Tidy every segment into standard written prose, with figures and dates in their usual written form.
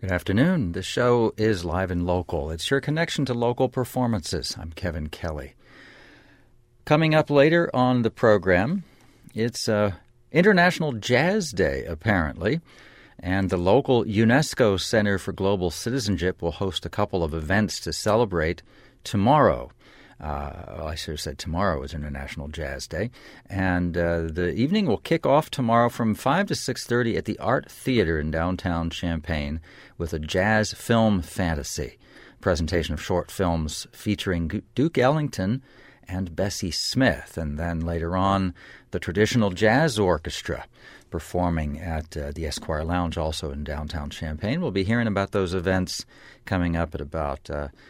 Good afternoon. The show is live and local. It's your connection to local performances. I'm Kevin Kelly. Coming up later on the program, it's International Jazz Day, apparently, and the local UNESCO Center for Global Citizenship will host a couple of events to celebrate tomorrow. I should have said tomorrow is International Jazz Day. And the evening will kick off tomorrow from 5 to 6:30 at the Art Theater in downtown Champaign with a jazz film fantasy. Presentation of short films featuring Duke Ellington and Bessie Smith. And then later on, the Traditional Jazz Orchestra performing at the Esquire Lounge, also in downtown Champaign. We'll be hearing about those events coming up at about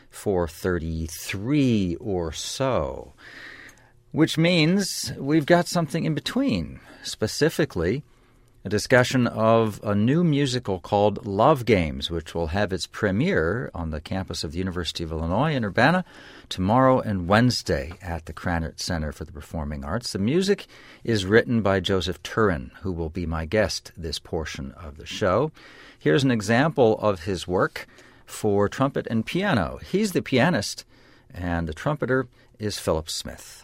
4:33 or so, which means we've got something in between, specifically a discussion of a new musical called Love Games, which will have its premiere on the campus of the University of Illinois in Urbana tomorrow and Wednesday at the Krannert Center for the Performing Arts. The music is written by Joseph Turin, who will be my guest this portion of the show. Here's an example of his work for trumpet and piano. He's the pianist, and the trumpeter is Philip Smith.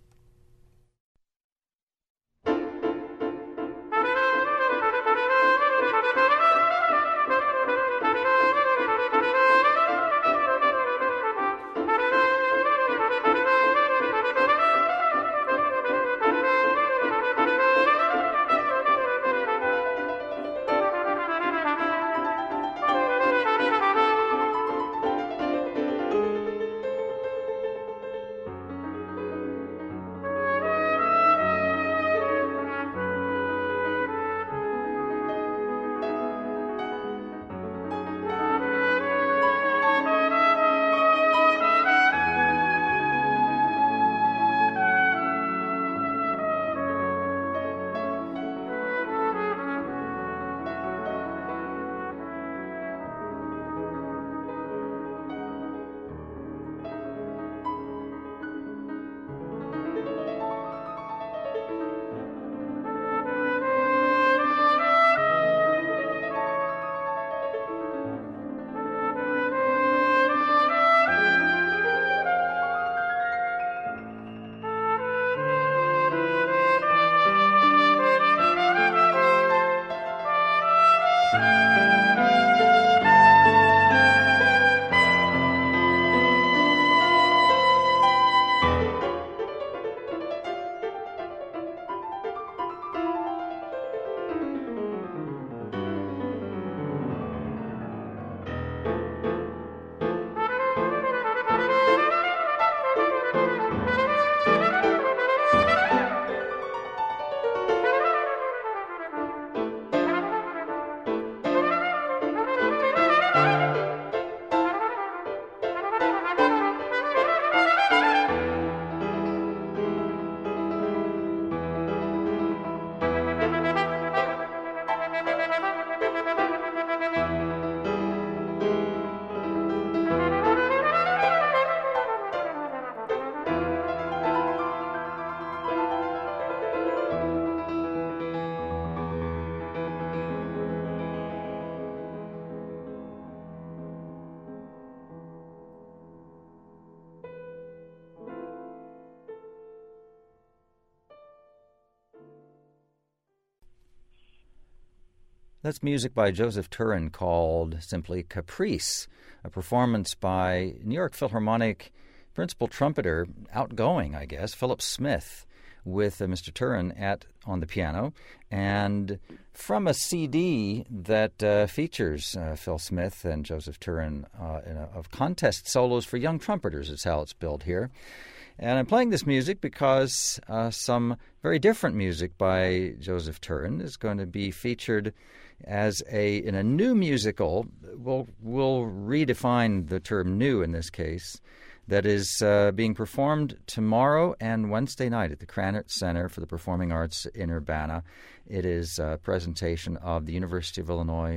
That's music by Joseph Turin called simply Caprice, a performance by New York Philharmonic principal trumpeter, outgoing, I guess, Philip Smith, with Mr. Turin on the piano, and from a CD that features Phil Smith and Joseph Turin of contest solos for young trumpeters is how it's billed here. And I'm playing this music because some very different music by Joseph Turin is going to be featured in a new musical. We'll redefine the term new in this case, that is being performed tomorrow and Wednesday night at the Krannert Center for the Performing Arts in Urbana. It is a presentation of the University of Illinois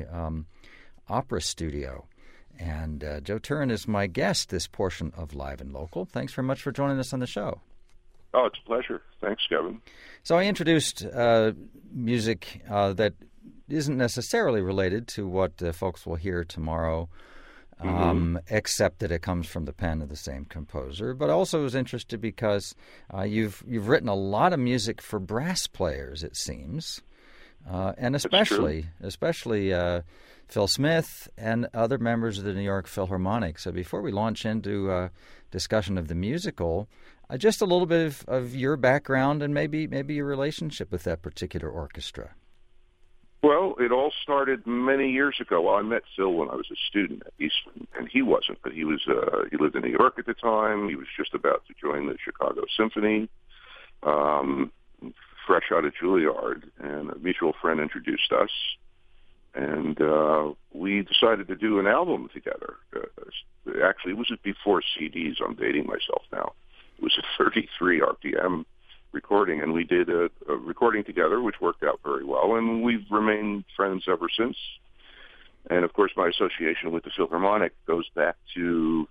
Opera Studio. And Joe Turin is my guest this portion of Live and Local. Thanks very much for joining us on the show. Oh, it's a pleasure. Thanks, Kevin. So I introduced music that isn't necessarily related to what folks will hear tomorrow, except that it comes from the pen of the same composer. But also was interested because you've written a lot of music for brass players, it seems, and especially Phil Smith and other members of the New York Philharmonic. So before we launch into a discussion of the musical, just a little bit of your background and maybe your relationship with that particular orchestra. Well, it all started many years ago. Well, I met Phil when I was a student at Eastman, and he wasn't, but he lived in New York at the time. He was just about to join the Chicago Symphony, fresh out of Juilliard, and a mutual friend introduced us, and we decided to do an album together. Actually, it was before CDs. I'm dating myself now. It was a 33 RPM recording, and we did a recording together, which worked out very well, and we've remained friends ever since. And, of course, my association with the Philharmonic goes back to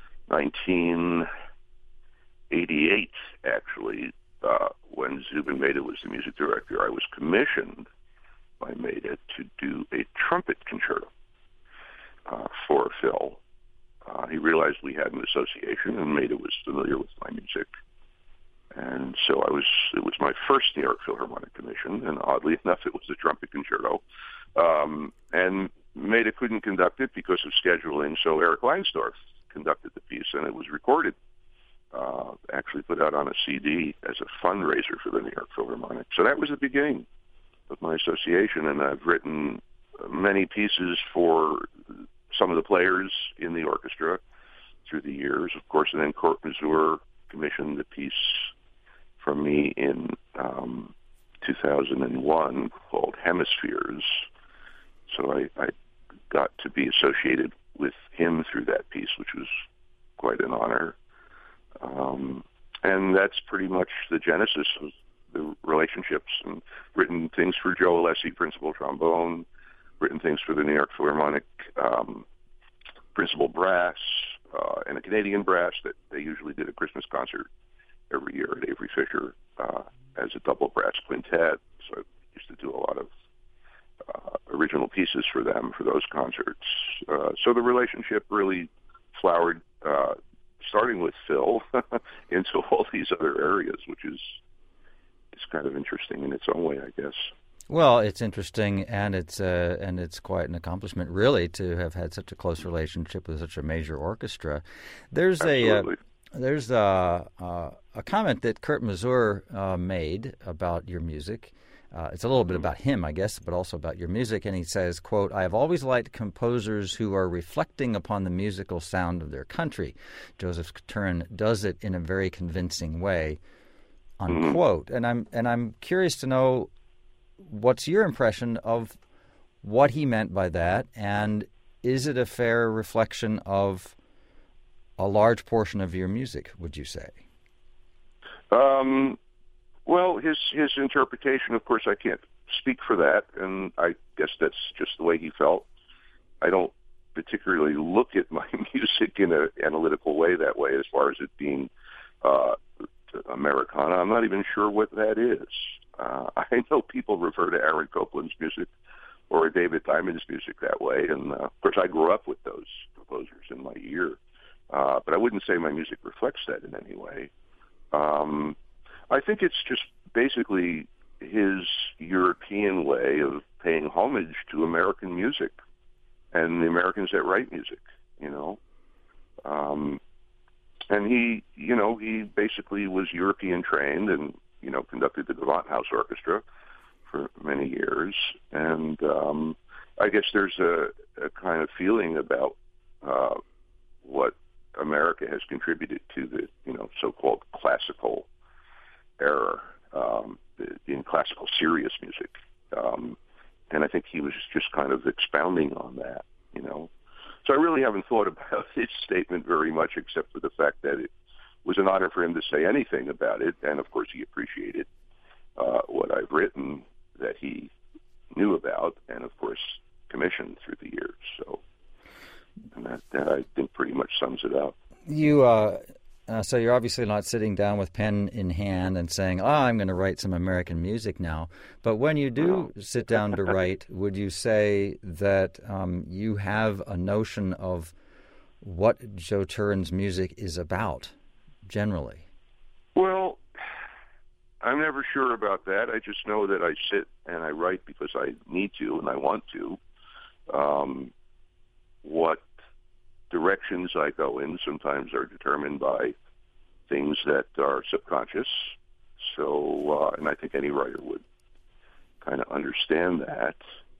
1988, actually, when Zubin Mehta was the music director. I was commissioned by Mehta to do a trumpet concerto for Phil. He realized we had an association, and Mehta was familiar with my music. And so it was my first New York Philharmonic commission, and oddly enough, it was a trumpet concerto. And Mehta couldn't conduct it because of scheduling, so Eric Leinsdorf conducted the piece, and it was recorded, actually put out on a CD as a fundraiser for the New York Philharmonic. So that was the beginning of my association, and I've written many pieces for some of the players in the orchestra through the years, of course, and then Kurt Masur commissioned the piece from me in 2001 called Hemispheres. So I got to be associated with him through that piece, which was quite an honor. And that's pretty much the genesis of the relationships, and written things for Joe Alessi, principal trombone, written things for the New York Philharmonic principal brass, and a Canadian brass that they usually did a Christmas concert every year at Avery Fisher as a double brass quintet. So I used to do a lot of original pieces for them for those concerts. So the relationship really flowered, starting with Phil, into all these other areas, which is kind of interesting in its own way, I guess. Well, it's interesting, and it's quite an accomplishment, really, to have had such a close relationship with such a major orchestra. There's Absolutely. a comment that Kurt Masur made about your music. It's a little bit about him, I guess, but also about your music. And he says, quote, "I have always liked composers who are reflecting upon the musical sound of their country. Joseph Turin does it in a very convincing way," unquote. And I'm curious to know, what's your impression of what he meant by that, and is it a fair reflection of a large portion of your music, would you say? Well, his interpretation, of course, I can't speak for that, and I guess that's just the way he felt. I don't particularly look at my music in an analytical way that way, as far as it being Americana. I'm not even sure what that is. I know people refer to Aaron Copland's music or David Diamond's music that way, and of course I grew up with those composers in my ear, but I wouldn't say my music reflects that in any way. I think it's just basically his European way of paying homage to American music and the Americans that write music, you know. And he basically was European trained and, conducted the Gewandhaus Orchestra for many years. And I guess there's a kind of feeling about what America has contributed to the, so-called classical era, in classical serious music. And I think he was just kind of expounding on that, So I really haven't thought about his statement very much, except for the fact that it was an honor for him to say anything about it. And, of course, he appreciated what I've written that he knew about and, of course, commissioned through the years. So and that I think pretty much sums it up. You So you're obviously not sitting down with pen in hand and saying, I'm going to write some American music now. But when you do sit down to write, would you say that you have a notion of what Joe Turin's music is about, generally? Well, I'm never sure about that. I just know that I sit and I write because I need to and I want to. What directions I go in sometimes are determined by things that are subconscious. So, and I think any writer would kind of understand that.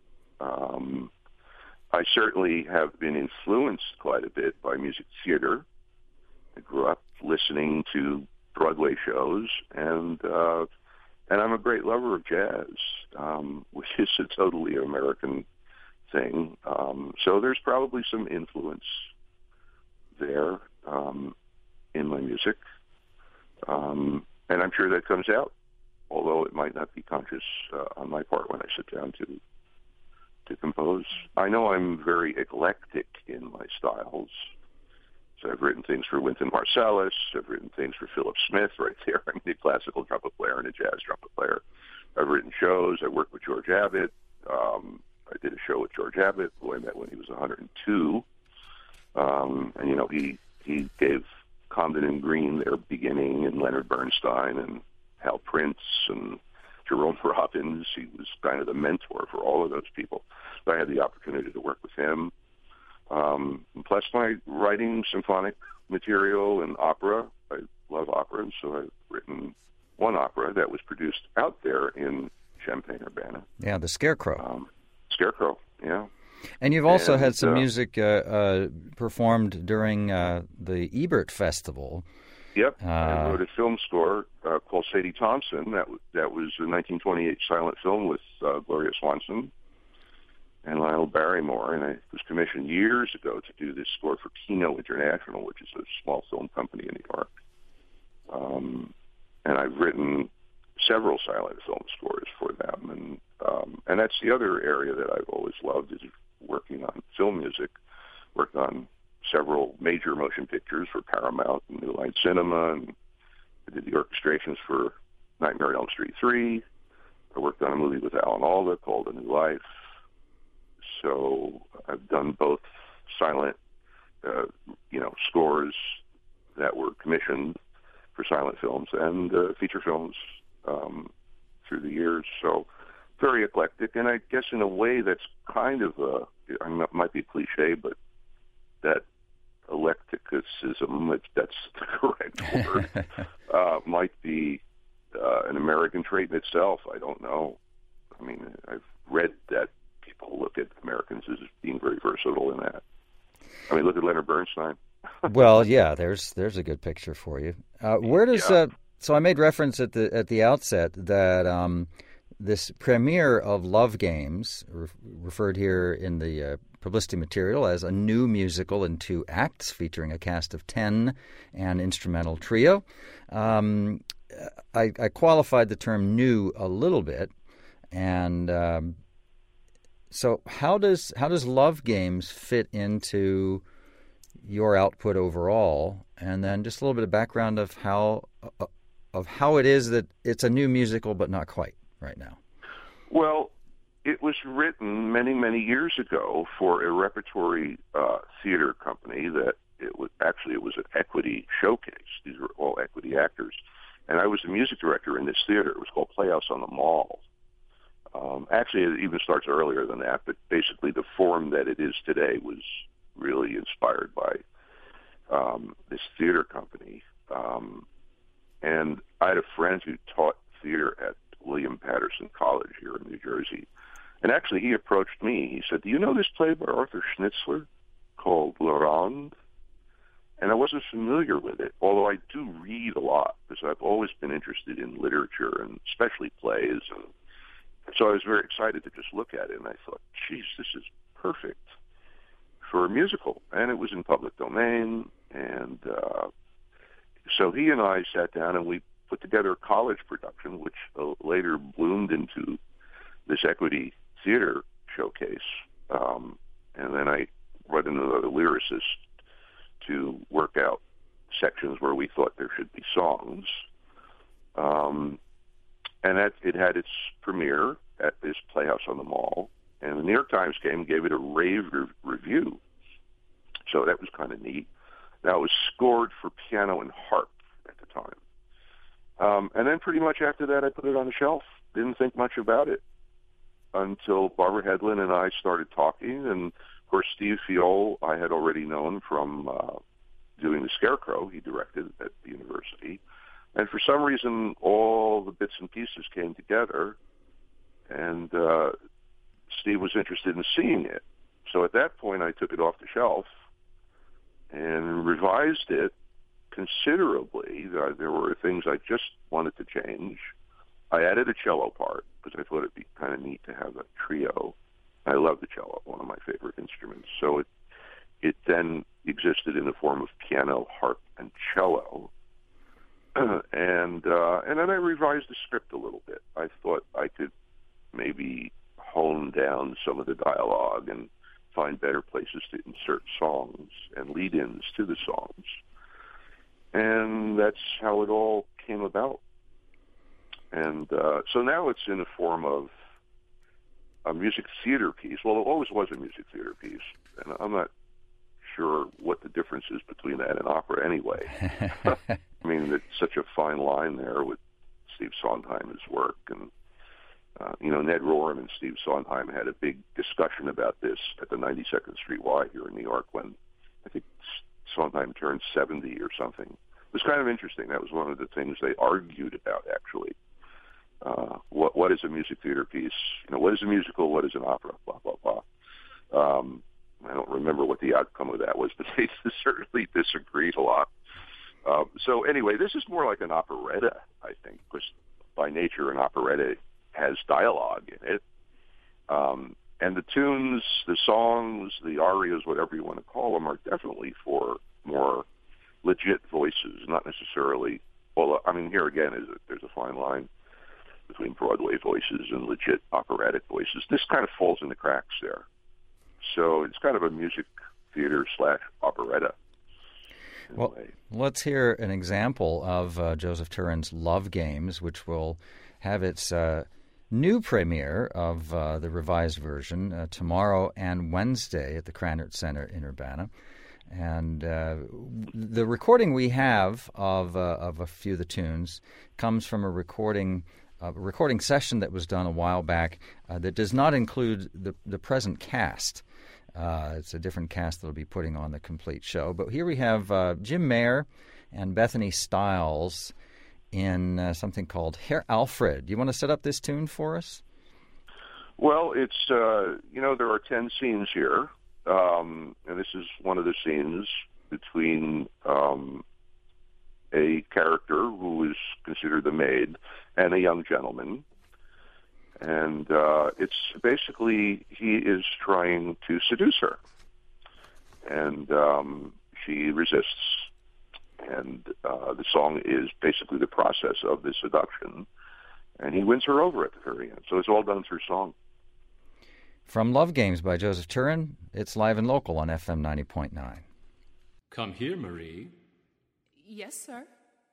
I certainly have been influenced quite a bit by music theater. I grew up listening to Broadway shows, and I'm a great lover of jazz, which is a totally American thing. So there's probably some influence there in my music, and I'm sure that comes out, although it might not be conscious on my part when I sit down to compose. I know I'm very eclectic in my styles. So I've written things for Wynton Marsalis. I've written things for Philip Smith right there. I'm a classical trumpet player and a jazz trumpet player. I've written shows. I worked with George Abbott. I did a show with George Abbott, who I met when he was 102. And, you know, he gave Comden and Green their beginning, and Leonard Bernstein and Hal Prince and Jerome Robbins. He was kind of the mentor for all of those people. So I had the opportunity to work with him. Plus my writing symphonic material and opera. I love opera, and so I've written one opera that was produced out there in Champaign-Urbana. Yeah, The Scarecrow. Scarecrow, yeah. And you've also had some music performed during the Ebert Festival. Yep, I wrote a film score called Sadie Thompson. That was a 1928 silent film with Gloria Swanson and Lionel Barrymore, and I was commissioned years ago to do this score for Kino International, which is a small film company in New York. And I've written several silent film scores for them, and that's the other area that I've always loved, is working on film music. Worked on several major motion pictures for Paramount and New Line Cinema, and I did the orchestrations for Nightmare on Elm Street 3. I worked on a movie with Alan Alda called A New Life. So I've done both silent, scores that were commissioned for silent films and feature films through the years. So very eclectic, and I guess in a way that's kind of might be a cliche, but that eclecticism, if that's the correct word, might be an American trait in itself. I don't know. I mean, I've read that people look at Americans as being very versatile in that. I mean, look at Leonard Bernstein. Well, yeah, there's a good picture for you. Where does so I made reference at the outset that this premiere of Love Games, referred here in the publicity material as a new musical in 2 acts featuring a cast of 10 and instrumental trio. I qualified the term "new" a little bit, and so how does Love Games fit into your output overall? And then just a little bit of background of how it is that it's a new musical, but not quite right now. Well, it was written many, many years ago for a repertory theater company that it was an equity showcase. These were all equity actors. And I was the music director in this theater. It was called Playhouse on the Mall. Actually, it even starts earlier than that, but basically the form that it is today was really inspired by this theater company. And I had a friend who taught theater at William Patterson College here in New Jersey. And actually, he approached me. He said, "Do you know this play by Arthur Schnitzler called La Ronde?" And I wasn't familiar with it, although I do read a lot because I've always been interested in literature and especially plays. And so I was very excited to just look at it, and I thought, geez, this is perfect for a musical. And it was in public domain. And so he and I sat down and we put together a college production, which later bloomed into this equity theater showcase. And then I brought in another lyricist to work out sections where we thought there should be songs. And it had its premiere at this Playhouse on the Mall, and the New York Times came and gave it a rave review. So that was kind of neat. Now, it was scored for piano and harp at the time. And then pretty much after that, I put it on the shelf. Didn't think much about it until Barbara Hedlund and I started talking. And, of course, Steve Fiol I had already known from doing The Scarecrow. He directed at the university. And for some reason, all the bits and pieces came together, and Steve was interested in seeing it. So at that point, I took it off the shelf and revised it considerably. There were things I just wanted to change. I added a cello part because I thought it'd be kind of neat to have a trio. I love the cello, one of my favorite instruments. So it then existed in the form of piano, harp, and cello. And then I revised the script a little bit. I thought I could maybe hone down some of the dialogue and find better places to insert songs and lead-ins to the songs. And that's how it all came about. And so now it's in the form of a music theater piece. Well, it always was a music theater piece, and I'm not sure what the difference is between that and opera anyway. I mean, it's such a fine line there with Steve Sondheim's work. And, Ned Rorem and Steve Sondheim had a big discussion about this at the 92nd Street Y here in New York when I think Sondheim turned 70 or something. It was kind of interesting. That was one of the things they argued about, actually. What is a music theater piece? What is a musical? What is an opera? Blah, blah, blah. I don't remember what the outcome of that was, but they certainly disagreed a lot. So anyway, this is more like an operetta, I think, because by nature an operetta has dialogue in it. And the tunes, the songs, the arias, whatever you want to call them, are definitely for more legit voices, not necessarily, well, I mean, here again, there's a fine line between Broadway voices and legit operatic voices. This kind of falls in the cracks there. So it's kind of a music theater / operetta. Well, let's hear an example of Joseph Turin's Love Games, which will have its new premiere of the revised version tomorrow and Wednesday at the Krannert Center in Urbana. And the recording we have of a few of the tunes comes from a recording session that was done a while back that does not include the present cast. It's a different cast that will be putting on the complete show. But here we have Jim Mayer and Bethany Stiles in something called Herr Alfred. Do you want to set up this tune for us? Well, it's, there are 10 scenes here. And this is one of the scenes between a character who is considered the maid and a young gentleman. And it's basically he is trying to seduce her. And she resists. And the song is basically the process of the seduction. And he wins her over at the very end. So it's all done through song. From Love Games by Joseph Turin, it's live and local on FM 90.9. Come here, Marie. Yes, sir.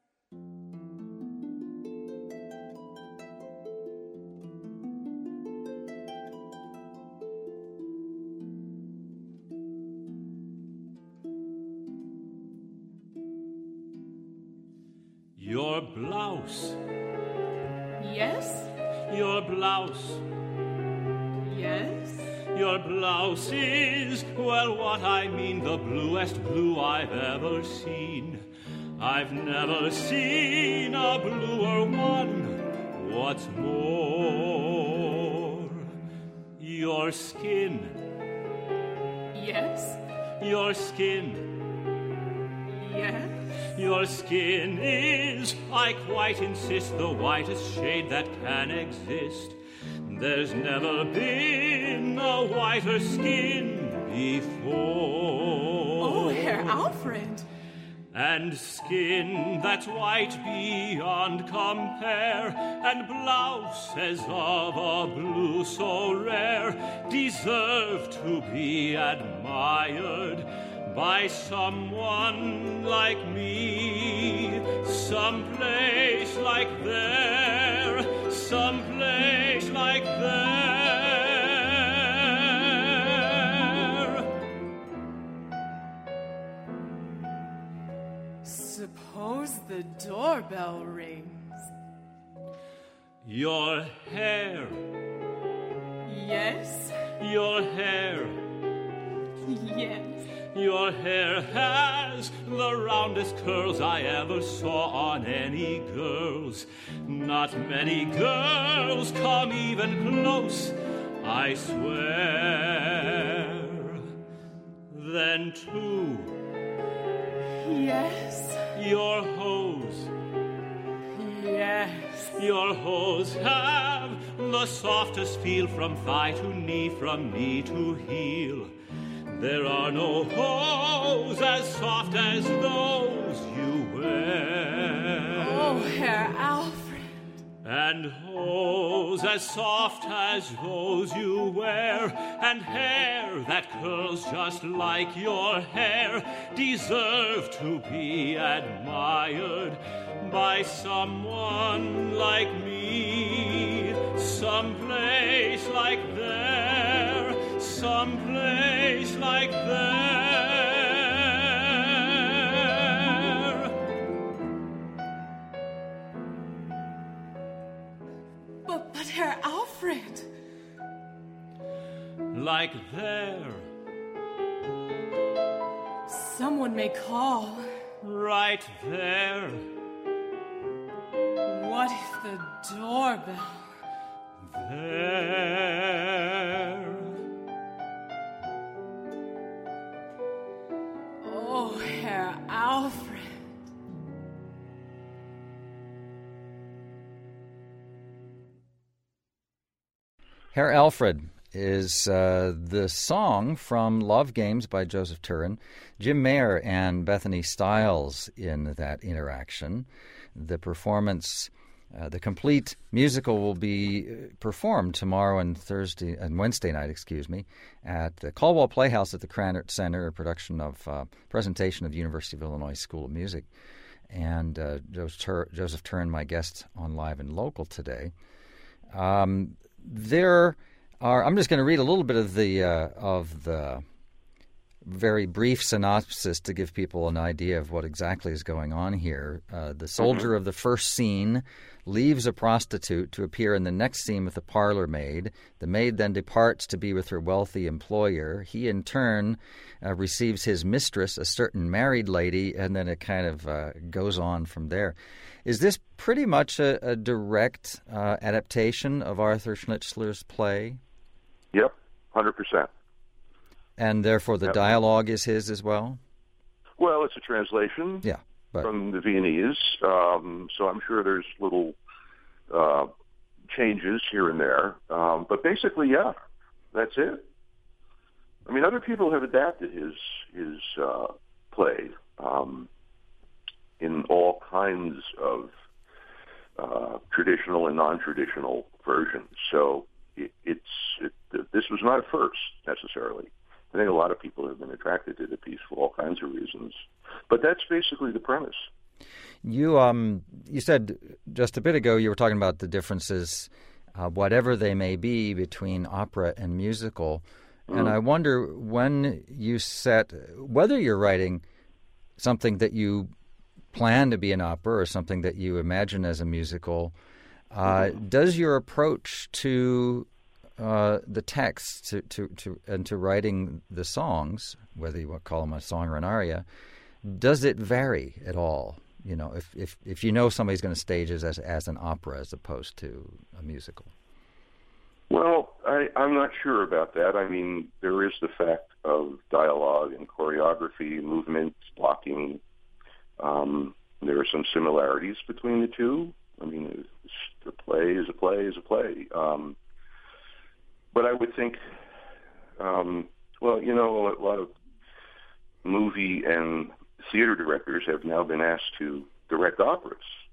Your blouse. Yes? Your blouse. Yes? Your blouse is, well, what I mean, the bluest blue I've ever seen. I've never seen a bluer one. What's more, your skin. Yes? Your skin. Yes? Your skin is, I quite insist, the whitest shade that can exist. There's never been a whiter skin before. Oh, Herr Alfred. And skin that's white beyond compare, and blouses of a blue so rare, deserve to be admired by someone like me, someplace like there, someplace like there. Suppose the doorbell rings. Your hair, Yes, your hair, yes. your hair has the roundest curls I ever saw on any girl's. Not many girls come even close, I swear. Then too, Yes, your hose, yes. your hose have the softest feel from thigh to knee, from knee to heel. There are no hose as soft as those you wear. Oh, Herr Alfred. And hose as soft as those you wear, and hair that curls just like your hair, deserve to be admired by someone like me, someplace like there, someplace like there. But Herr Alfred. Like there, Someone may call. right there, What if the doorbell? there. Oh, Herr Alfred. Herr Alfred is the song from Love Games by Joseph Turin. Jim Mayer and Bethany Stiles in that interaction. The performance, the complete musical will be performed tomorrow and Wednesday night, at the Caldwell Playhouse at the Krannert Center, a presentation of the University of Illinois School of Music. And Joseph Turin, my guest on Live and Local today. I'm just going to read a little bit of the very brief synopsis to give people an idea of what exactly is going on here. The soldier of the first scene leaves a prostitute to appear in the next scene with a parlor maid. The maid then departs to be with her wealthy employer. He, in turn, receives his mistress, a certain married lady, and then it kind of goes on from there. Is this pretty much a direct adaptation of Arthur Schnitzler's play? Yep, 100%. And therefore the dialogue is his as well? Well, it's a translation from the Viennese, so I'm sure there's little changes here and there. But basically, yeah, that's it. I mean, other people have adapted his play in all kinds of traditional and non-traditional versions. So this was not a first, necessarily. I think a lot of people have been attracted to the piece for all kinds of reasons. But that's basically the premise. You said just a bit ago you were talking about the differences, whatever they may be, between opera and musical. And I wonder when you whether you're writing something that you plan to be an opera or something that you imagine as a musical, does your approach to the text to writing the songs, whether you call them a song or an aria, does it vary at all? You know, if you know somebody's going to stage it as an opera as opposed to a musical. Well, I'm not sure about that. I mean, there is the fact of dialogue and choreography, movement, blocking. There are some similarities between the two. I mean, a play is a play is a play. But I would think, a lot of movie and theater directors have now been asked to direct operas.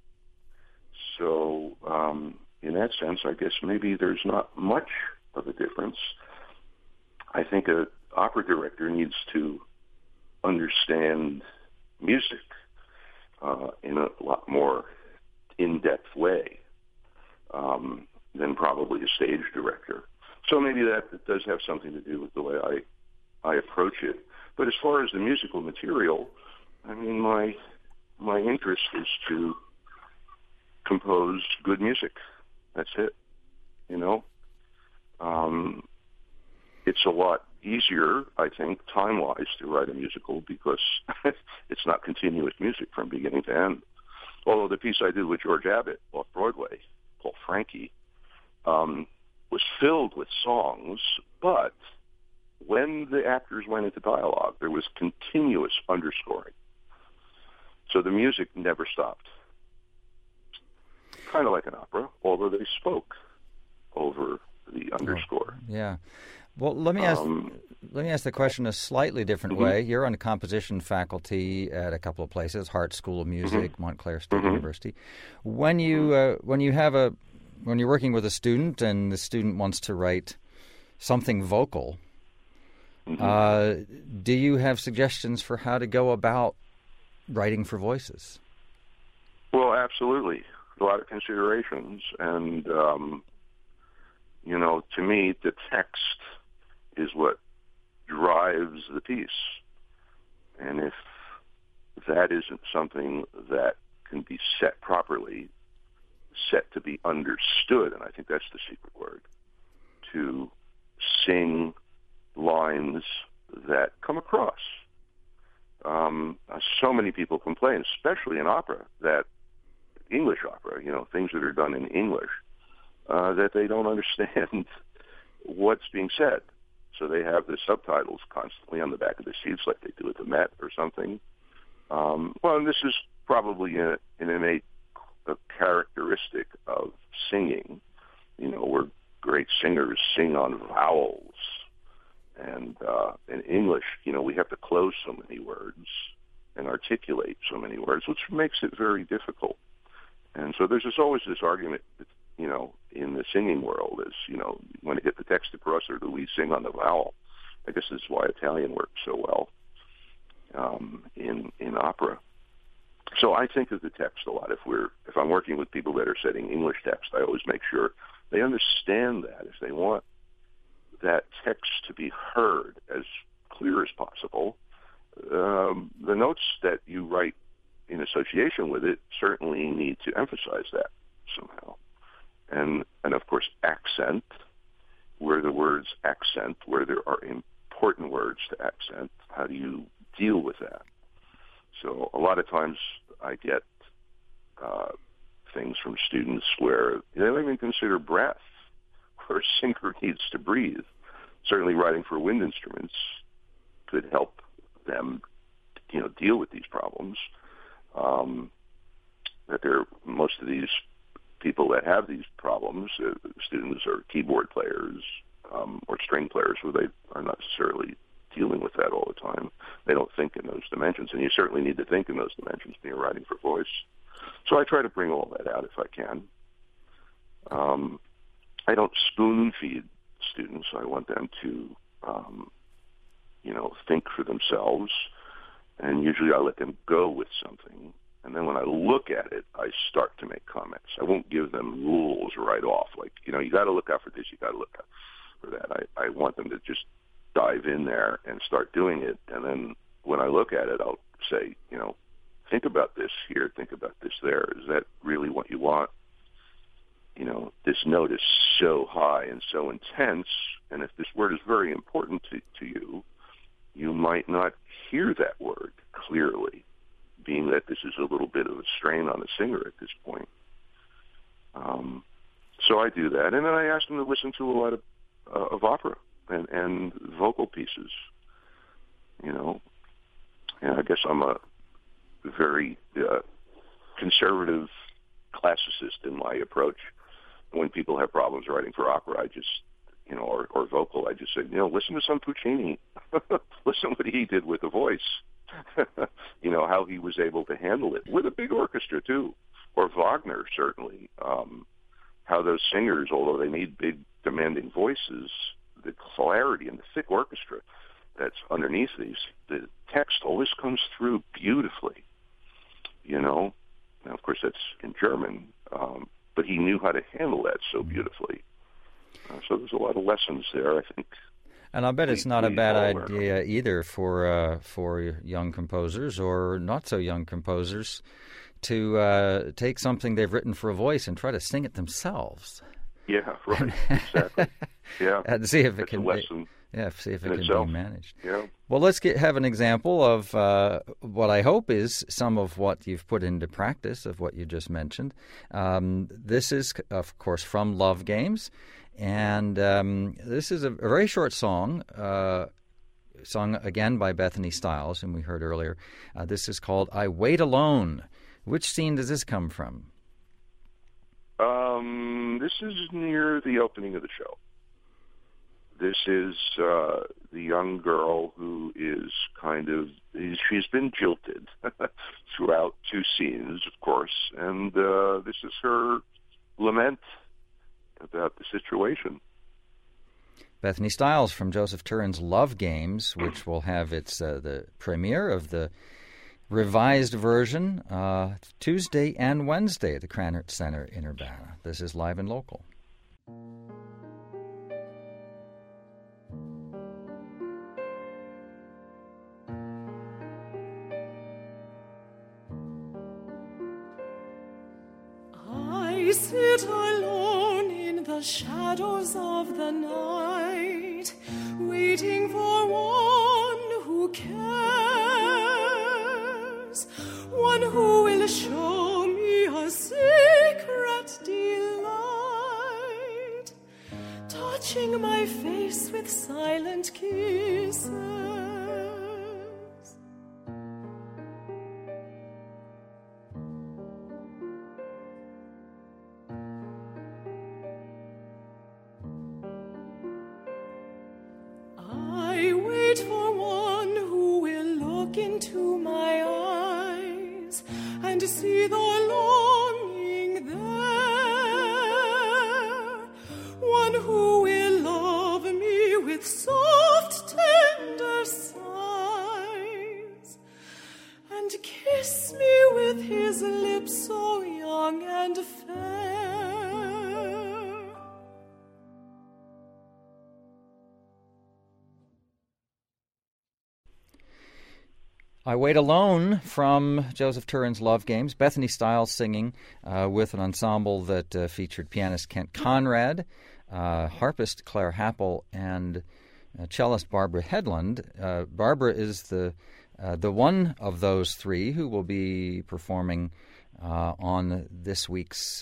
So, in that sense, I guess maybe there's not much of a difference. I think an opera director needs to understand music in a lot more in-depth way than probably a stage director. So maybe that does have something to do with the way I approach it. But as far as the musical material, I mean, my interest is to compose good music. That's it. You know, it's a lot easier, I think, time-wise, to write a musical because it's not continuous music from beginning to end. Although the piece I did with George Abbott off Broadway, called Frankie, was filled with songs, but when the actors went into dialogue, there was continuous underscoring. So the music never stopped. Kind of like an opera, although they spoke over the underscore. Yeah. Well, let me ask the question a slightly different way. You're on the composition faculty at a couple of places: Hart School of Music, Montclair State University. When you're working with a student and the student wants to write something vocal, do you have suggestions for how to go about writing for voices? Well, absolutely. A lot of considerations, and to me, the text is what drives the piece. And if that isn't something that can be set properly, set to be understood, and I think that's the secret word, to sing lines that come across. So many people complain, especially in opera, that English opera, things that are done in English, that they don't understand what's being said. So they have the subtitles constantly on the back of the seats like they do at the Met or something. And this is probably an innate characteristic of singing, where great singers sing on vowels. And in English, we have to close so many words and articulate so many words, which makes it very difficult. And so there's always this argument, in the singing world is, when to get the text across, or do we sing on the vowel? I guess this is why Italian works so well in opera. So I think of the text a lot. If I'm working with people that are setting English text, I always make sure they understand that. If they want that text to be heard as clear as possible, the notes that you write in association with it certainly need to emphasize that somehow. And of course, accent, where the words accent, where there are important words to accent, how do you deal with that? So a lot of times I get things from students where they don't even consider breath, where a singer needs to breathe. Certainly writing for wind instruments could help them, deal with these problems. Most of these people that have these problems, students or keyboard players or string players, where they are not necessarily dealing with that all the time. They don't think in those dimensions, and you certainly need to think in those dimensions when you're writing for voice. So I try to bring all that out if I can. I don't spoon-feed students. I want them to, think for themselves, and usually I let them go with something. And then when I look at it, I start to make comments. I won't give them rules right off, like, you got to look out for this, you got to look out for that. I want them to just dive in there and start doing it. And then when I look at it, I'll say, think about this here, think about this there. Is that really what you want? This note is so high and so intense, and if this word is very important to you, you might not hear that word clearly, being that this is a little bit of a strain on the singer at this point. So I do that, and then I ask them to listen to a lot of opera and vocal pieces. And I guess I'm a very conservative classicist in my approach. When people have problems writing for opera, I just, or vocal, I just say, listen to some Puccini. Listen what he did with the voice. How he was able to handle it with a big orchestra too, or Wagner certainly. How those singers, although they need big demanding voices, the clarity and the thick orchestra that's underneath the text always comes through beautifully, you know. Now, of course, that's in German, but he knew how to handle that so beautifully. So there's a lot of lessons there, I think. And I bet it's not a bad idea either for young composers or not so young composers to take something they've written for a voice and try to sing it themselves. Yeah, right, exactly. Yeah, and see if it that's can. A lesson. Yeah, see if it can itself. Be managed. Yeah. Well, let's have an example of what I hope is some of what you've put into practice of what you just mentioned. This is, of course, from Love Games, and this is a very short song, sung again by Bethany Stiles, whom we heard earlier. This is called "I Wait Alone." Which scene does this come from? This is near the opening of the show. This is the young girl who is she's been jilted throughout two scenes, of course, and this is her lament about the situation. Bethany Stiles from Joseph Turin's Love Games, which will have its the premiere of the revised version Tuesday and Wednesday at the Cranert Center in Urbana. This is Live and Local. I sit alone in the shadows of the night, waiting for one who cares, one who will show me a secret delight, touching my face with silent kisses. I wait for one who will look into my eyes and see the longing there, one who will love me with soft, tender sighs and kiss me with his lips so young and fair. I Wait Alone from Joseph Turin's Love Games. Bethany Stiles singing with an ensemble that featured pianist Kent Conrad, harpist Claire Happel, and cellist Barbara Headland. Barbara is the one of those three who will be performing on this week's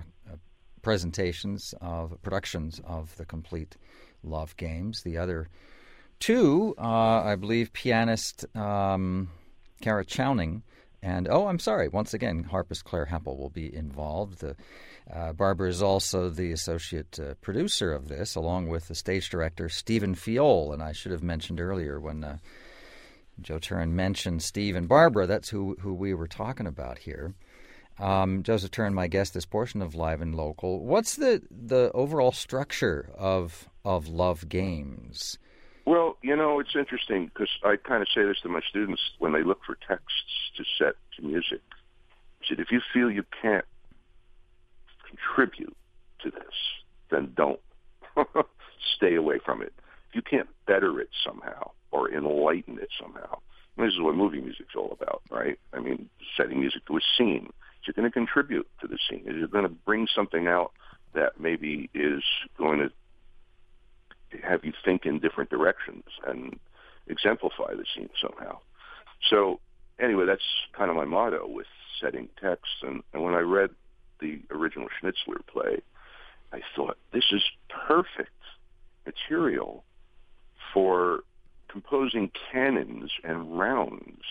productions of the complete Love Games. The other two, I believe, pianist Kara Chowning and, once again, harpist Claire Happel will be involved. Barbara is also the associate producer of this, along with the stage director Stephen Fiol. And I should have mentioned earlier when Joe Turin mentioned Steve and Barbara, that's who we were talking about here. Joseph Turin, my guest, this portion of Live and Local. What's the overall structure of Love Games? Well, it's interesting because I kind of say this to my students when they look for texts to set to music. I said, if you feel you can't contribute to this, then don't. Stay away from it. If you can't better it somehow or enlighten it somehow, and this is what movie music's all about, right? I mean, setting music to a scene. Is it going to contribute to the scene? Is it going to bring something out that maybe is going to have you think in different directions and exemplify the scene somehow? So anyway, that's kind of my motto with setting texts. And when I read the original Schnitzler play, I thought, this is perfect material for composing canons and rounds.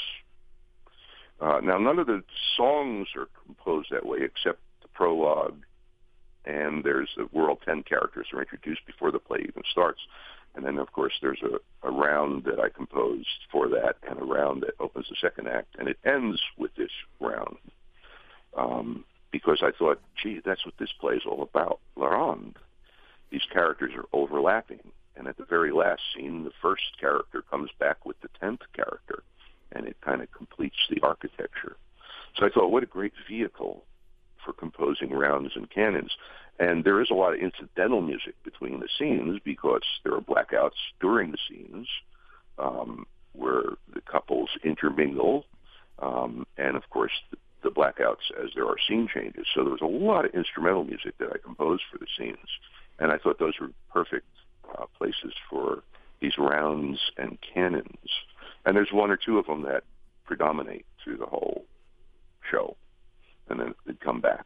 Now, none of the songs are composed that way except the prologue, and there's the world 10 characters are introduced before the play even starts. And then, of course, there's a round that I composed for that and a round that opens the second act, and it ends with this round because I thought, gee, that's what this play is all about, La Ronde. These characters are overlapping, and at the very last scene, the first character comes back with the 10th character, and it kind of completes the architecture. So I thought, what a great vehicle for composing rounds and canons. And there is a lot of incidental music between the scenes because there are blackouts during the scenes where the couples intermingle, and of course the blackouts as there are scene changes. So there was a lot of instrumental music that I composed for the scenes, and I thought those were perfect places for these rounds and canons. And there's one or two of them that predominate through the whole show, and then they'd come back.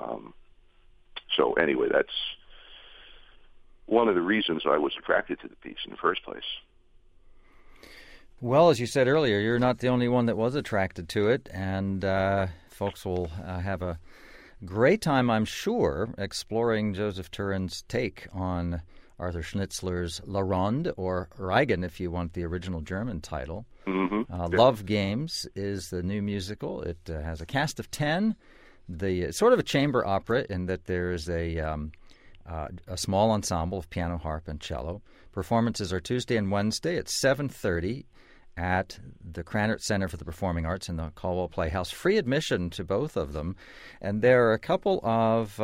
So anyway, that's one of the reasons I was attracted to the piece in the first place. Well, as you said earlier, you're not the only one that was attracted to it, and folks will have a great time, I'm sure, exploring Joseph Turin's take on Arthur Schnitzler's La Ronde, or Reigen, if you want the original German title. Mm-hmm. Love Games is the new musical. It has a cast of 10. It's sort of a chamber opera in that there is a small ensemble of piano, harp, and cello. Performances are Tuesday and Wednesday at 7:30 at the Krannert Center for the Performing Arts in the Caldwell Playhouse. Free admission to both of them. And there are a couple of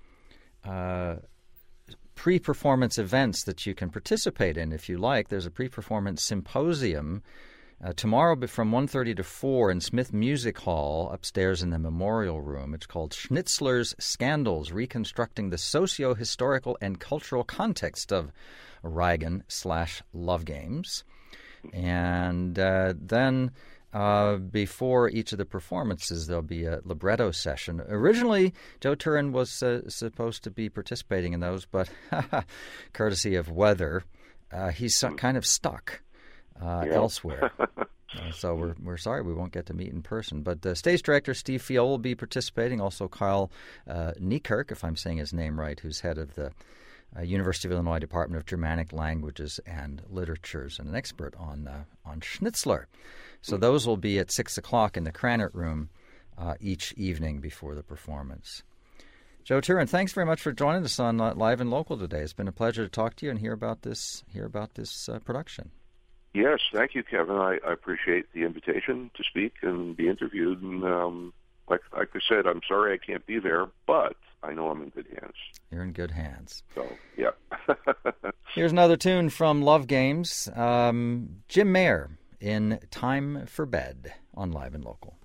pre-performance events that you can participate in if you like. There's a pre-performance symposium tomorrow from 1:30 to 4 in Smith Music Hall upstairs in the Memorial Room. It's called Schnitzler's Scandals, Reconstructing the Socio-Historical and Cultural Context of Reigen/Love Games. And then before each of the performances, there'll be a libretto session. Originally, Joe Turin was supposed to be participating in those, but courtesy of weather, he's kind of stuck elsewhere. So we're sorry we won't get to meet in person. But the stage director, Steve Fiol, will be participating. Also, Kyle Niekirk, if I'm saying his name right, who's head of the University of Illinois Department of Germanic Languages and Literatures and an expert on Schnitzler. So those will be at 6 o'clock in the Krannert Room each evening before the performance. Joe Turin, thanks very much for joining us on Live and Local today. It's been a pleasure to talk to you and hear about this production. Yes, thank you, Kevin. I appreciate the invitation to speak and be interviewed. And like I said, I'm sorry I can't be there, but I know I'm in good hands. You're in good hands. So, yeah. Here's another tune from Love Games. Jim Mayer in Time for Bed on Live and Local.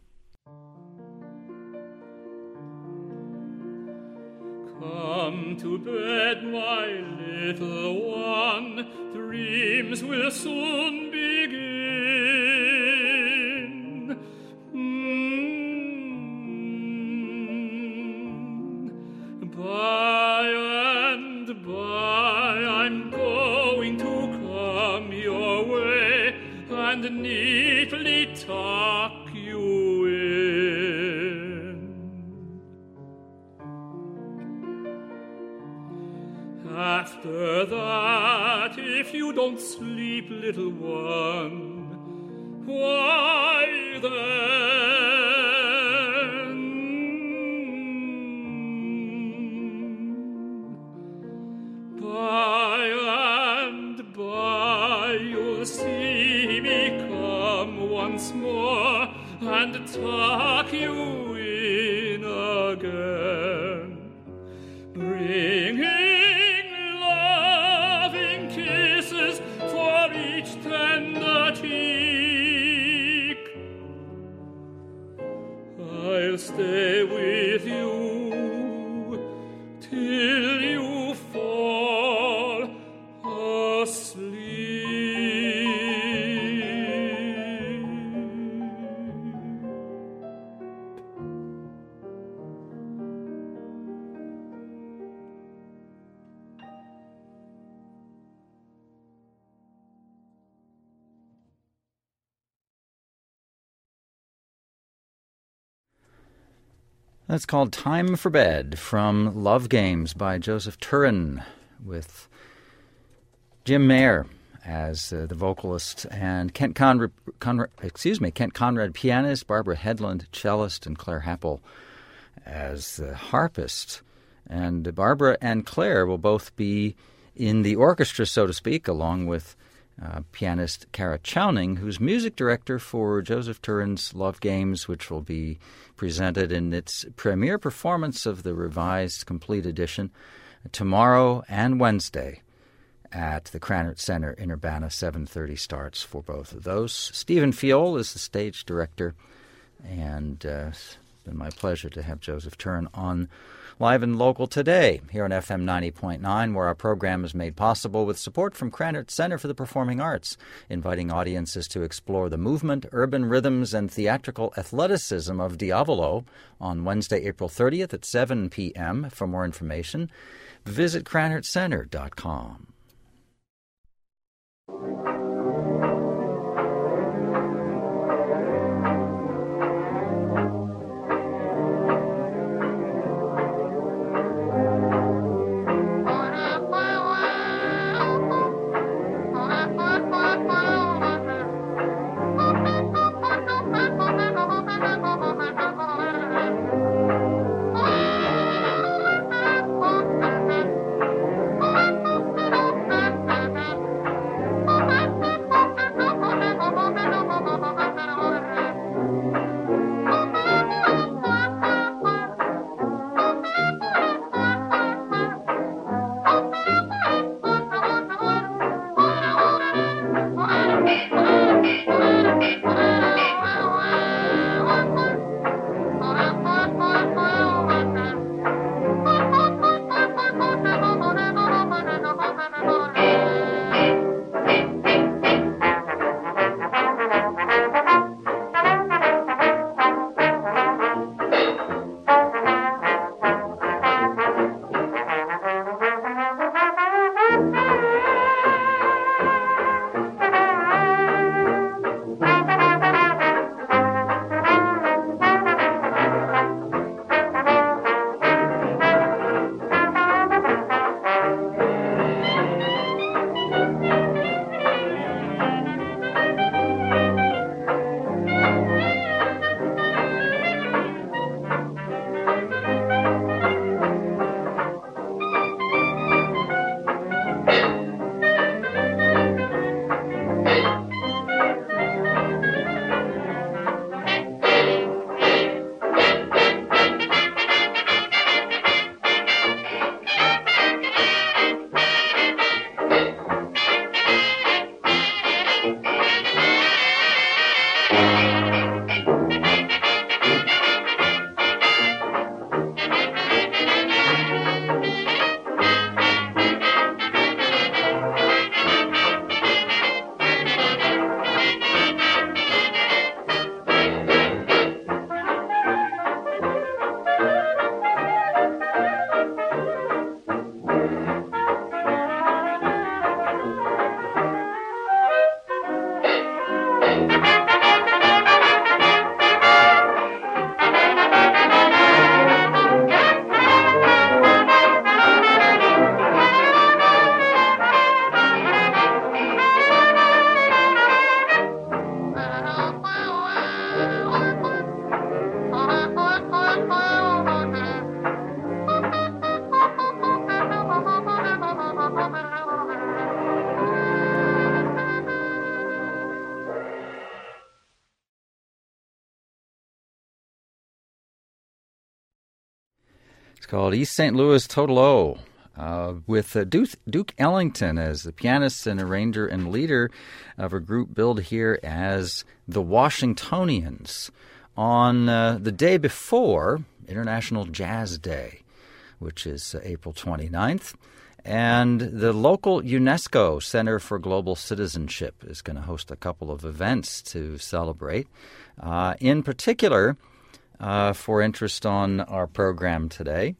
Come to bed, my little one, dreams will soon begin. By and by I'm going to come your way and neatly tuck you in. After that, if you don't sleep, little one, why then? By and by you'll see me come once more and tuck you in again, bringing loving kisses for each tender cheek. I'll stay with you till you fall asleep. That's called Time for Bed from Love Games by Joseph Turin, with Jim Mayer as the vocalist and Kent Conrad pianist, Barbara Hedlund cellist, and Claire Happel as the harpist. And Barbara and Claire will both be in the orchestra, so to speak, along with pianist Kara Chowning, who's music director for Joseph Turin's Love Games, which will be presented in its premiere performance of the revised complete edition tomorrow and Wednesday at the Krannert Center in Urbana. 7:30 starts for both of those. Stephen Fiol is the stage director, and it's been my pleasure to have Joseph Turin on Live and Local today here on FM 90.9, where our program is made possible with support from Krannert Center for the Performing Arts, inviting audiences to explore the movement, urban rhythms, and theatrical athleticism of Diavolo on Wednesday, April 30th at 7 p.m. For more information, visit KrannertCenter.com. It's called East St. Louis Total O, with Duke Ellington as the pianist and arranger and leader of a group billed here as the Washingtonians on the day before International Jazz Day, which is April 29th. And the local UNESCO Center for Global Citizenship is going to host a couple of events to celebrate. In particular, for interest on our program today,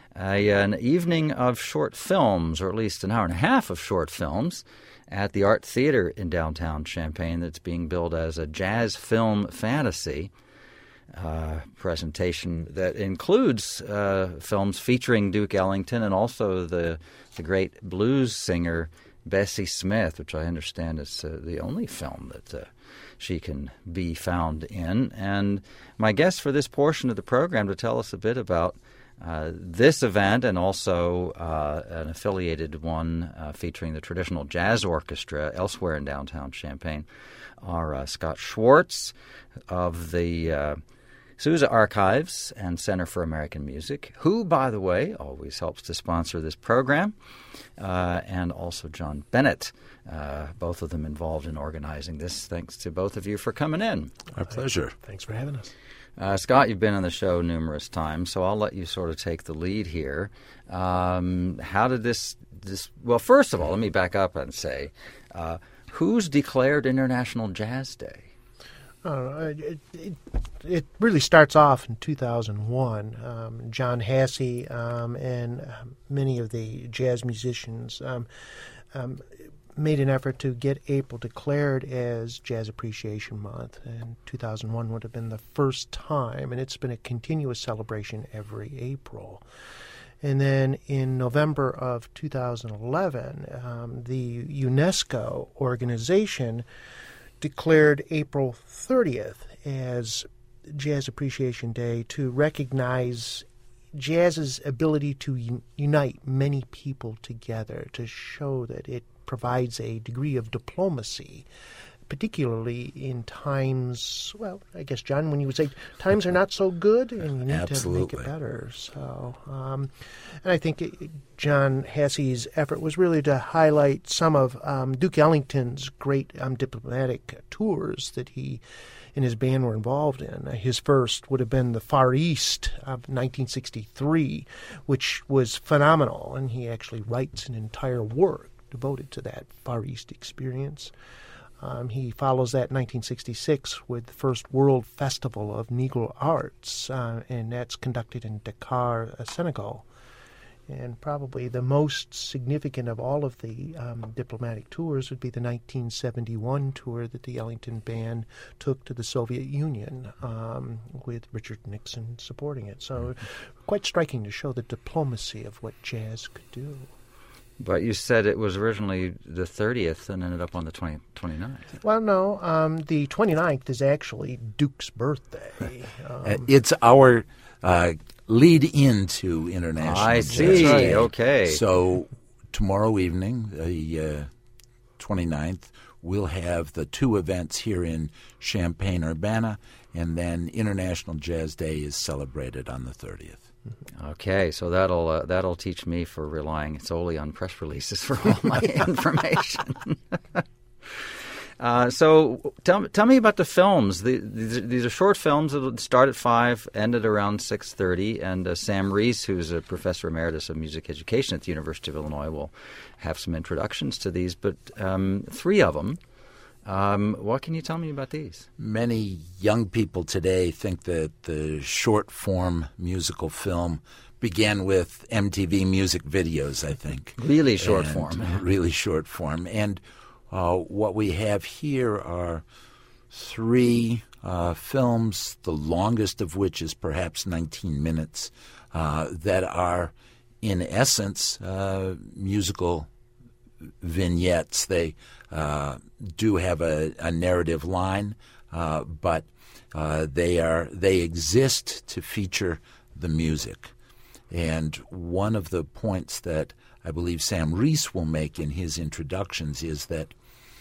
an evening of short films, or at least an hour and a half of short films, at the Art Theater in downtown Champaign that's being billed as a jazz film fantasy presentation that includes films featuring Duke Ellington and also the great blues singer Bessie Smith, which I understand is the only film that she can be found in. And my guest for this portion of the program to tell us a bit about This event, and also an affiliated one featuring the traditional jazz orchestra elsewhere in downtown Champaign, are Scott Schwartz of the Sousa Archives and Center for American Music, who, by the way, always helps to sponsor this program, and also John Bennett, both of them involved in organizing this. Thanks to both of you for coming in. Our pleasure. Thanks for having us. Scott, you've been on the show numerous times, so I'll let you sort of take the lead here. How did this well, first of all, let me back up and say, who's declared International Jazz Day? It really starts off in 2001. John Hasse and many of the jazz musicians made an effort to get April declared as Jazz Appreciation Month, and 2001 would have been the first time, and it's been a continuous celebration every April. And then in November of 2011, the UNESCO organization declared April 30th as Jazz Appreciation Day to recognize jazz's ability to unite many people together, to show that it provides a degree of diplomacy, particularly in times, well, I guess, John, when you would say times are not so good and you need to make it better. So, and I think John Hasse's effort was really to highlight some of Duke Ellington's great diplomatic tours that he and his band were involved in. His first would have been the Far East of 1963, which was phenomenal, and he actually writes an entire work devoted to that Far East experience. He follows that in 1966 with the first World Festival of Negro Arts, and that's conducted in Dakar, Senegal. And probably the most significant of all of the diplomatic tours would be the 1971 tour that the Ellington Band took to the Soviet Union, with Richard Nixon supporting it. So quite striking to show the diplomacy of what jazz could do. But you said it was originally the 30th and ended up on the 29th. Well, no. The 29th is actually Duke's birthday. It's our lead into International Jazz Day. I see. Okay. So tomorrow evening, the 29th, we'll have the two events here in Champaign-Urbana, and then International Jazz Day is celebrated on the 30th. Okay, so that'll teach me for relying solely on press releases for all my information. So tell me about the films. These are short films that start at 5, ended around 6:30, and Sam Reese, who's a professor emeritus of music education at the University of Illinois, will have some introductions to these. But 3 of them. What can you tell me about these? Many young people today think that the short-form musical film began with MTV music videos, I think. Really short form. Really short form. And what we have here are 3 films, the longest of which is perhaps 19 minutes, that are, in essence, musical vignettes. They do have a narrative line, but they exist to feature the music. And one of the points that I believe Sam Reese will make in his introductions is that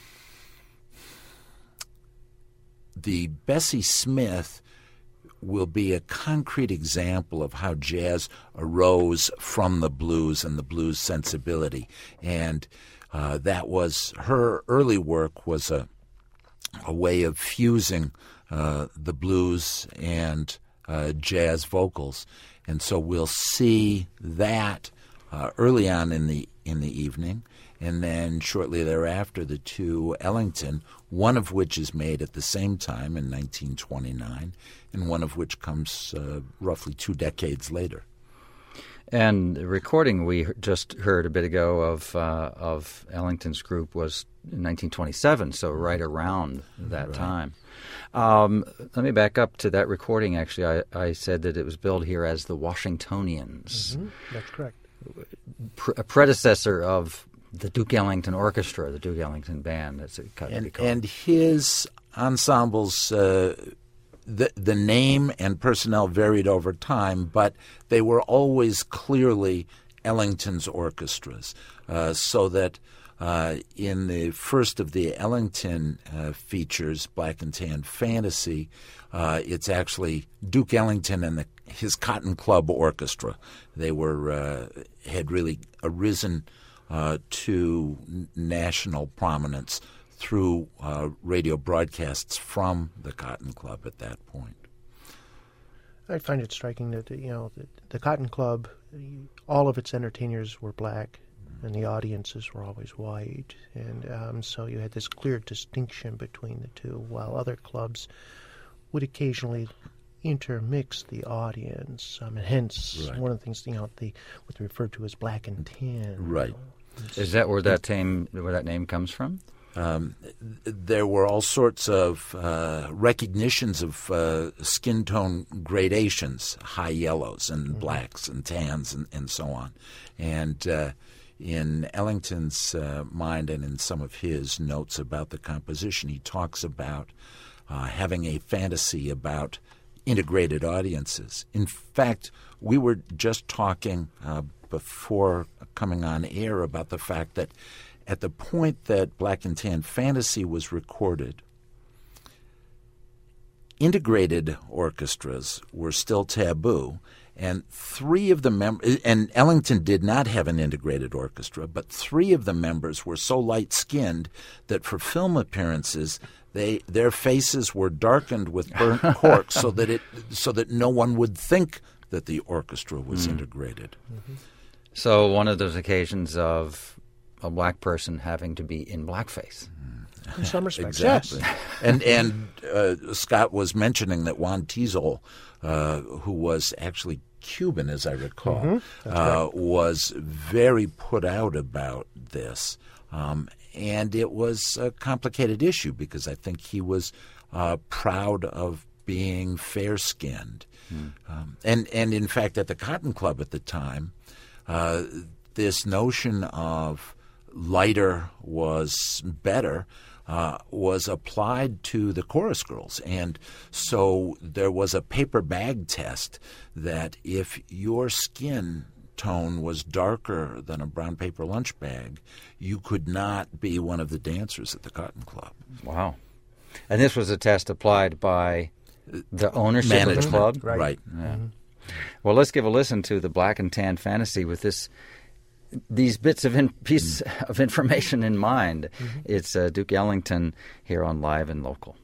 the Bessie Smith will be a concrete example of how jazz arose from the blues and the blues sensibility. And that was her early work was a way of fusing the blues and jazz vocals. And so we'll see that early on in the evening, and then shortly thereafter the 2 Ellington, one of which is made at the same time in 1929, and one of which comes roughly 2 decades later. And the recording we just heard a bit ago of Ellington's group was in 1927, so right around that time. Let me back up to that recording. Actually, I said that it was billed here as the Washingtonians. Mm-hmm. That's correct. A predecessor of the Duke Ellington Orchestra, the Duke Ellington Band. That's and his ensembles the name and personnel varied over time, but they were always clearly Ellington's orchestras, so that in the first of the Ellington features, Black and Tan Fantasy, it's actually Duke Ellington and his Cotton Club Orchestra. They had really arisen to national prominence through radio broadcasts from the Cotton Club at that point. I find it striking that the Cotton Club, all of its entertainers were black, and the audiences were always white, and so you had this clear distinction between the two, while other clubs would occasionally intermix the audience, and hence one of the things what's referred to as Black and Tan. Right. Is that where that name comes from? There were all sorts of recognitions of skin tone gradations, high yellows and blacks and tans and so on. And in Ellington's mind and in some of his notes about the composition, he talks about having a fantasy about integrated audiences. In fact, we were just talking before coming on air about the fact that at the point that Black and Tan Fantasy was recorded, integrated orchestras were still taboo, and three of the members, and Ellington did not have an integrated orchestra, but three of the members were so light-skinned that for film appearances, their faces were darkened with burnt cork so that no one would think that the orchestra was integrated. Mm-hmm. So one of those occasions of a black person having to be in blackface. In some respects, exactly. yes. And Scott was mentioning that Juan Tizol, who was actually Cuban, as I recall, was very put out about this. And it was a complicated issue because I think he was proud of being fair-skinned. And in fact, at the Cotton Club at the time, this notion of lighter was better was applied to the chorus girls. And so there was a paper bag test that if your skin tone was darker than a brown paper lunch bag, you could not be one of the dancers at the Cotton Club. Wow. And this was a test applied by the ownership of the club? Right. Yeah. Mm-hmm. Well, let's give a listen to the Black and Tan Fantasy with these bits of information in mind. Mm-hmm. It's Duke Ellington here on Live and Local.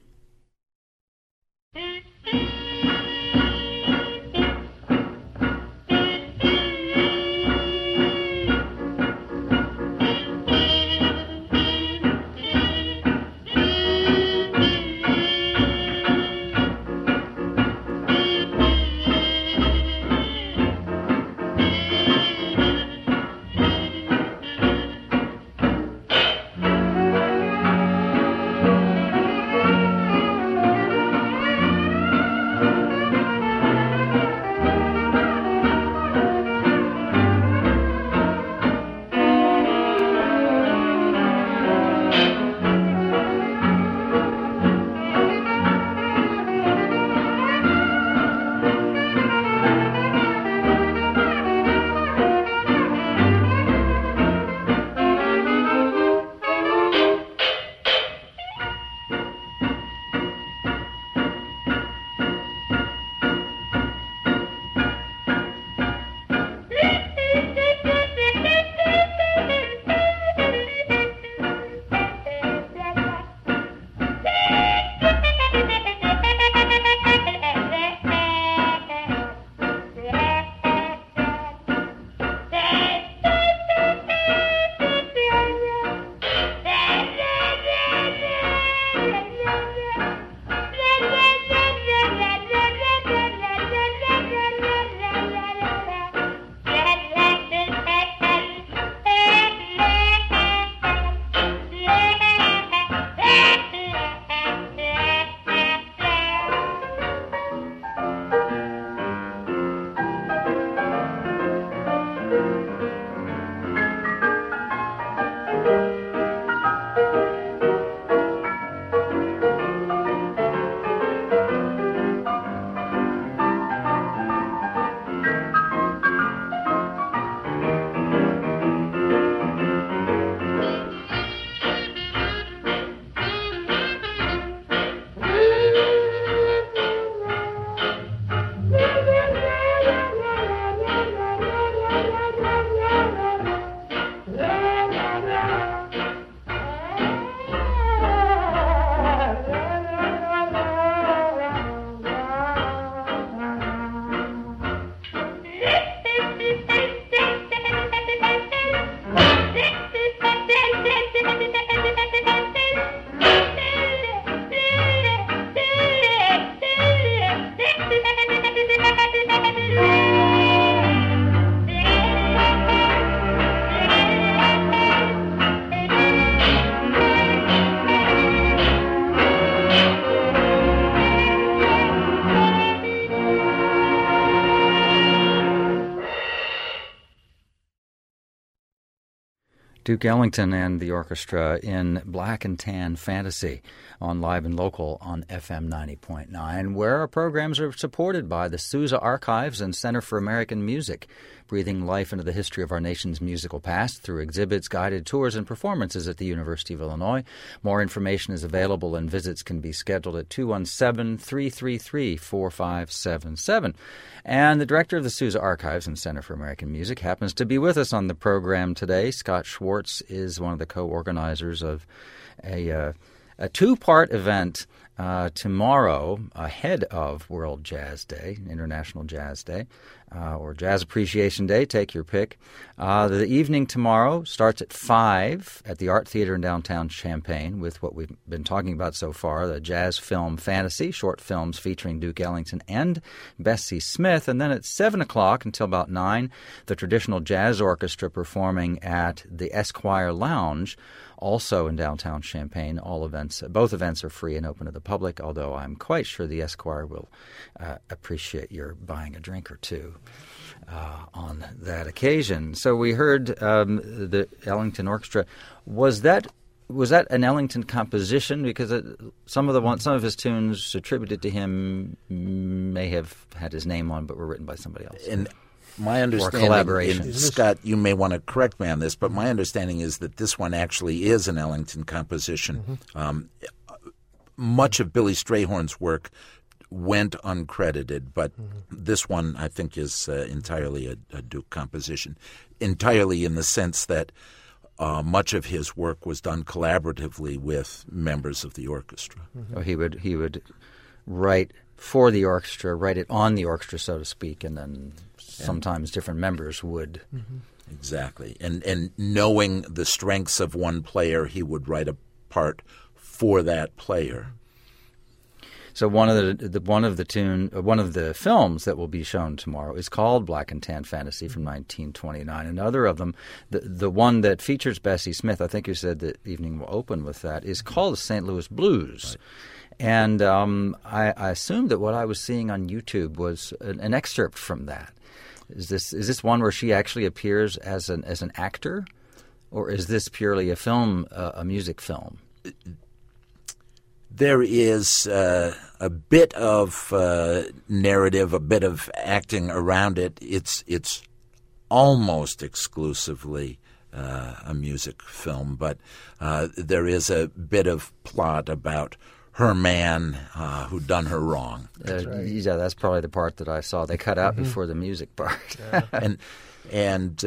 Duke Ellington and the orchestra in Black and Tan Fantasy on Live and Local on FM 90.9, where our programs are supported by the Sousa Archives and Center for American Music, breathing life into the history of our nation's musical past through exhibits, guided tours, and performances at the University of Illinois. More information is available and visits can be scheduled at 217-333-4577. And the director of the Sousa Archives and Center for American Music happens to be with us on the program today. Scott Schwartz is one of the co-organizers of a two-part event tomorrow ahead of World Jazz Day, International Jazz Day, or Jazz Appreciation Day, take your pick. The evening tomorrow starts at 5 at the Art Theater in downtown Champaign with what we've been talking about so far, the Jazz Film Fantasy, short films featuring Duke Ellington and Bessie Smith. And then at 7 o'clock until about 9, the traditional jazz orchestra performing at the Esquire Lounge, also in downtown Champaign. Both events are free and open to the public, although I'm quite sure the Esquire will appreciate your buying a drink or two on that occasion. So we heard the Ellington Orchestra. Was that an Ellington composition? Because some of his tunes attributed to him may have had his name on, but were written by somebody else. And my understanding, and Scott, you may want to correct me on this, but my understanding is that this one actually is an Ellington composition. Mm-hmm. Much of Billy Strayhorn's work went uncredited, but this one I think is entirely a Duke composition, entirely in the sense that much of his work was done collaboratively with members of the orchestra. Mm-hmm. Oh, he would write for the orchestra, write it on the orchestra, so to speak, and then sometimes different members would. Mm-hmm. Exactly. And knowing the strengths of one player, he would write a part for that player. So one of the films that will be shown tomorrow is called Black and Tan Fantasy from 1929. Another of them, the one that features Bessie Smith, I think you said the evening will open with that, is called the St. Louis Blues. Right. And I assumed that what I was seeing on YouTube was an excerpt from that. Is this one where she actually appears as an actor, or is this purely a music film? There is a bit of narrative, a bit of acting around it. It's almost exclusively a music film, but there is a bit of plot about her man who'd done her wrong. That's right. Yeah, that's probably the part that I saw. They cut out before the music part. Yeah. and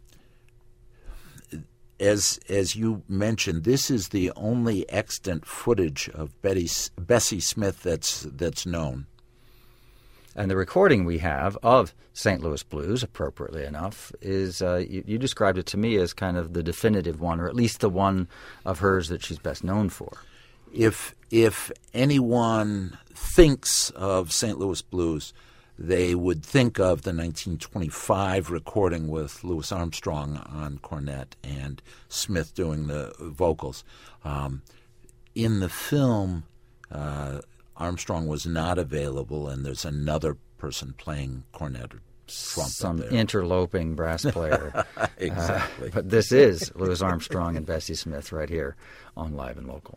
as you mentioned, this is the only extant footage of Bessie Smith that's known. And the recording we have of St. Louis Blues, appropriately enough, is you described it to me as kind of the definitive one, or at least the one of hers that she's best known for. If anyone thinks of St. Louis Blues, they would think of the 1925 recording with Louis Armstrong on cornet and Smith doing the vocals. In the film, Armstrong was not available, and there's another person playing cornet or trumpet. Some there. Interloping brass player. Exactly. But this is Louis Armstrong and Bessie Smith right here on Live and Local.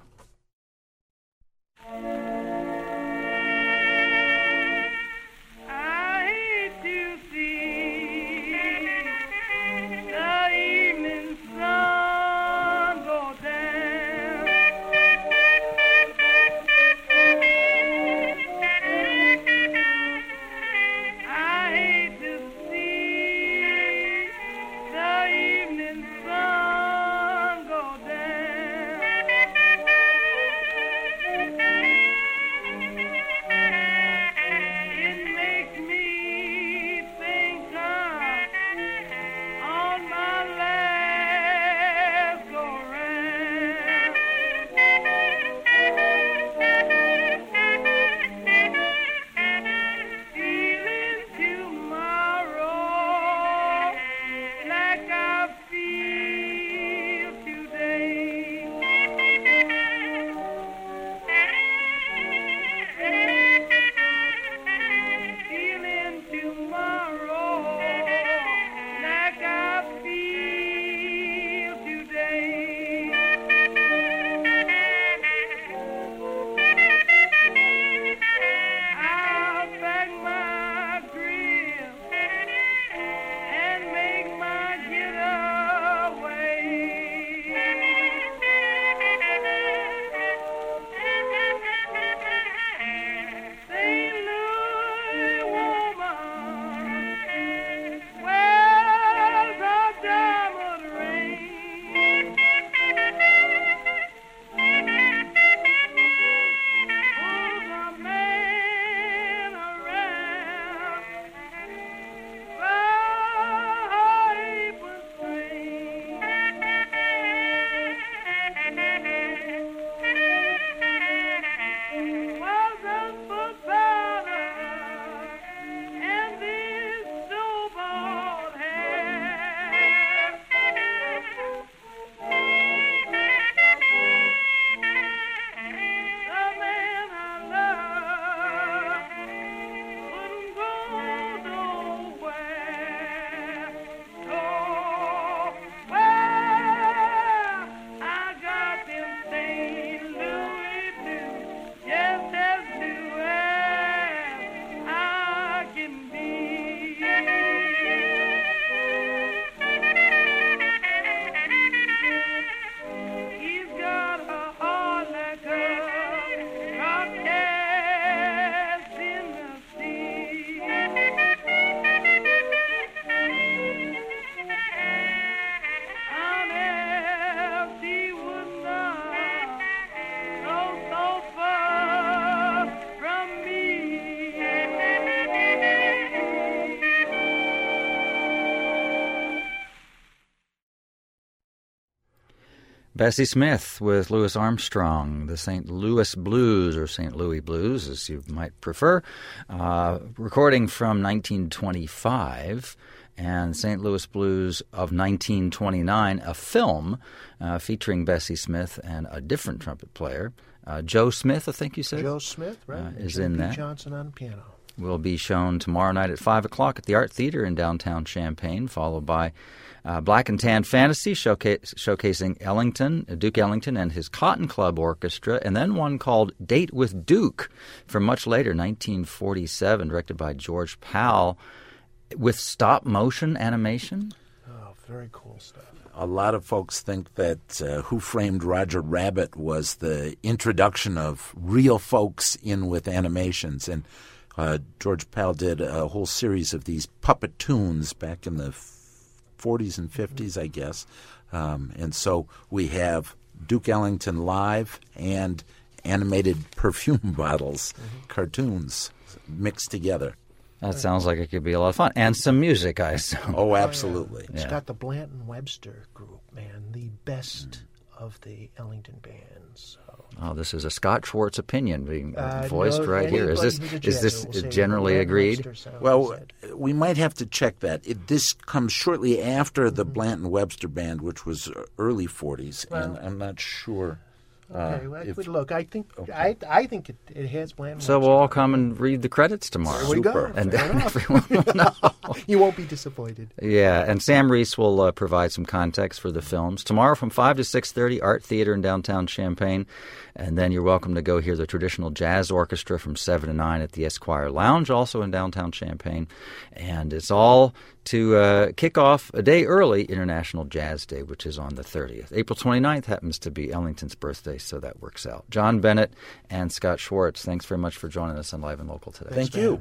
Bessie Smith with Louis Armstrong, the St. Louis Blues, or St. Louis Blues, as you might prefer, recording from 1925, and St. Louis Blues of 1929, a film featuring Bessie Smith and a different trumpet player. Joe Smith, I think you said? Joe Smith, right? Is in that. Johnson on piano. Will be shown tomorrow night at 5 o'clock at the Art Theater in downtown Champaign, followed by Black and Tan Fantasy showcasing Duke Ellington and his Cotton Club Orchestra, and then one called Date with Duke from much later, 1947, directed by George Powell, with stop-motion animation. Oh, very cool stuff. A lot of folks think that Who Framed Roger Rabbit was the introduction of real folks in with animations, and George Powell did a whole series of these puppetoons back in the 40s and 50s, I guess. And so we have Duke Ellington live and animated perfume bottles, cartoons mixed together. That sounds like it could be a lot of fun. And some music, I assume. Oh, absolutely. It's got the Blanton Webster group, man, the best of the Ellington bands. So. Oh, this is a Scott Schwartz opinion being voiced right here. Is this will generally agreed? Well, we might have to check that. This comes shortly after the Blanton Webster Band, which was early 40s, and I'm not sure. Okay, look, I think I think it has Blanton. So we'll all come and read the credits tomorrow. There we go. And everyone will know. You won't be disappointed. Yeah, and Sam Reese will provide some context for the films. Tomorrow from 5 to 6:30, Art Theater in downtown Champaign. And then you're welcome to go hear the traditional jazz orchestra from 7 to 9 at the Esquire Lounge, also in downtown Champaign. And it's all to kick off a day early, International Jazz Day, which is on the 30th. April 29th happens to be Ellington's birthday, so that works out. John Bennett and Scott Schwartz, thanks very much for joining us on Live and Local today. Thank you.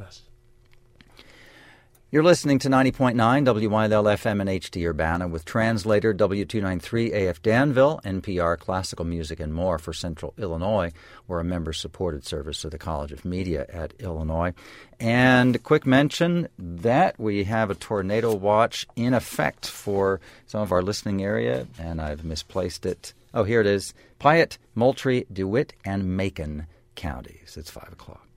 You're listening to 90.9 WYLL-FM in HD Urbana with translator W293 AF Danville, NPR Classical Music and More for Central Illinois. We're a member-supported service of the College of Media at Illinois. And a quick mention that we have a tornado watch in effect for some of our listening area, and I've misplaced it. Oh, here it is. Piatt, Moultrie, DeWitt, and Macon counties. It's 5 o'clock.